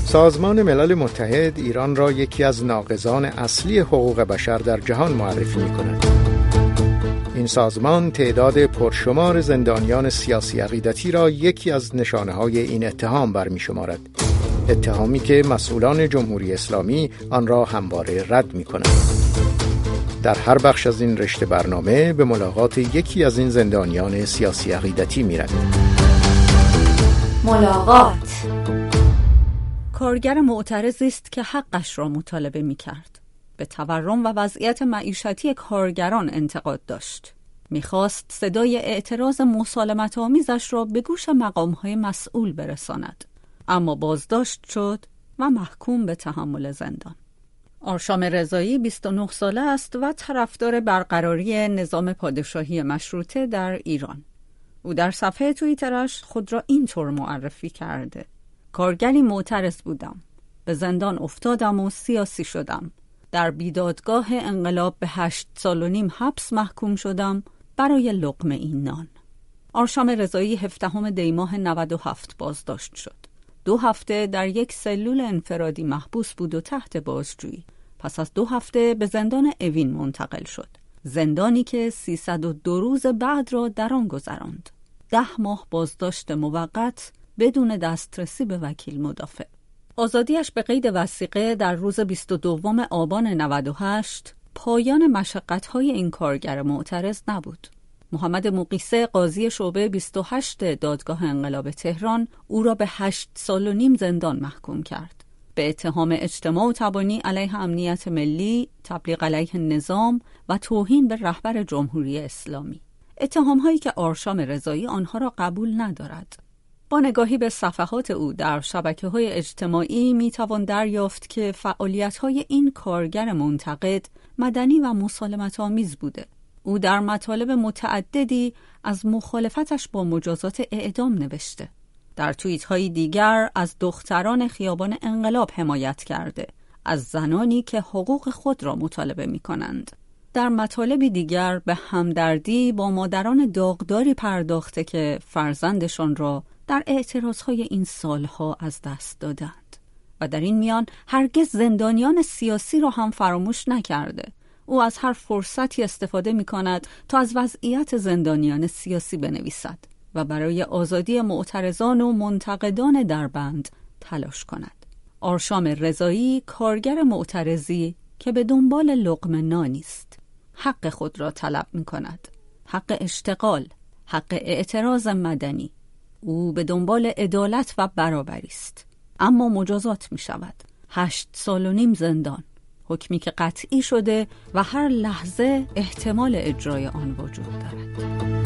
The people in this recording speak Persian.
سازمان ملل متحد ایران را یکی از ناقضان اصلی حقوق بشر در جهان معرفی می‌کند. این سازمان تعداد پرشمار زندانیان سیاسی عقیدتی را یکی از نشانه‌های این اتهام برمی‌شمارد. اتهامی که مسئولان جمهوری اسلامی آن را همواره رد می‌کنند. در هر بخش از این رشته برنامه به ملاقات یکی از این زندانیان سیاسی عقیدتی می‌رویم. ملاقات. کارگر معترضی است که حقش را مطالبه می‌کرد. به تورم و وضعیت معیشتی کارگران انتقاد داشت. می‌خواست صدای اعتراض مسالمت‌آمیزش را به گوش مقام‌های مسئول برساند. اما بازداشت شد و محکوم به تحمل زندان. آرشام رضایی 29 ساله است و طرفدار برقراری نظام پادشاهی مشروطه در ایران. او در صفحه توییترش خود را اینطور معرفی کرده: کارگری معترض بودم. به زندان افتادم و سیاسی شدم. در بیدادگاه انقلاب به 8 سال و نیم حبس محکوم شدم برای لقمه این نان. آرشام رضایی 17 دی ماه 97 بازداشت شد. 2 هفته در یک سلول انفرادی محبوس بود و تحت بازجویی. پس از 2 هفته به زندان اوین منتقل شد. زندانی که 302 روز بعد را در آن گذراند. 10 ماه بازداشت موقت بدون دسترسی به وکیل مدافع. آزادیش به قید وثیقه در روز 22 آبان 98 پایان مشقت‌های این کارگر معترض نبود. محمد مقیسه قاضی شعبه 28 دادگاه انقلاب تهران او را به 8 سال و نیم زندان محکوم کرد. به اتهام اجتماع و تبانی علیه امنیت ملی، تبلیغ علیه نظام و توهین به رهبر جمهوری اسلامی. اتهام‌هایی که آرشام رضایی آنها را قبول ندارد. با نگاهی به صفحات او در شبکه‌های اجتماعی می‌توان دریافت که فعالیت‌های این کارگر منتقد مدنی و مسالمت‌آمیز بوده. او در مطالب متعددی از مخالفتش با مجازات اعدام نوشته. در توییت‌های دیگر از دختران خیابان انقلاب حمایت کرده، از زنانی که حقوق خود را مطالبه می‌کنند. در مطالبی دیگر به همدردی با مادران داغداری پرداخته که فرزندشان را در اعتراضهای این سالها از دست دادند. و در این میان هرگز زندانیان سیاسی را هم فراموش نکرده. او از هر فرصتی استفاده می کند تا از وضعیت زندانیان سیاسی بنویسد و برای آزادی معترضان و منتقدان در بند تلاش کند. آرشام رضایی کارگر معترضی که به دنبال لقمه نانی است. حق خود را طلب می کند. حق اشتغال، حق اعتراض مدنی. او به دنبال عدالت و برابری است. اما مجازات می شود. 8 سال و نیم زندان. حکمی که قطعی شده و هر لحظه احتمال اجرای آن وجود دارد.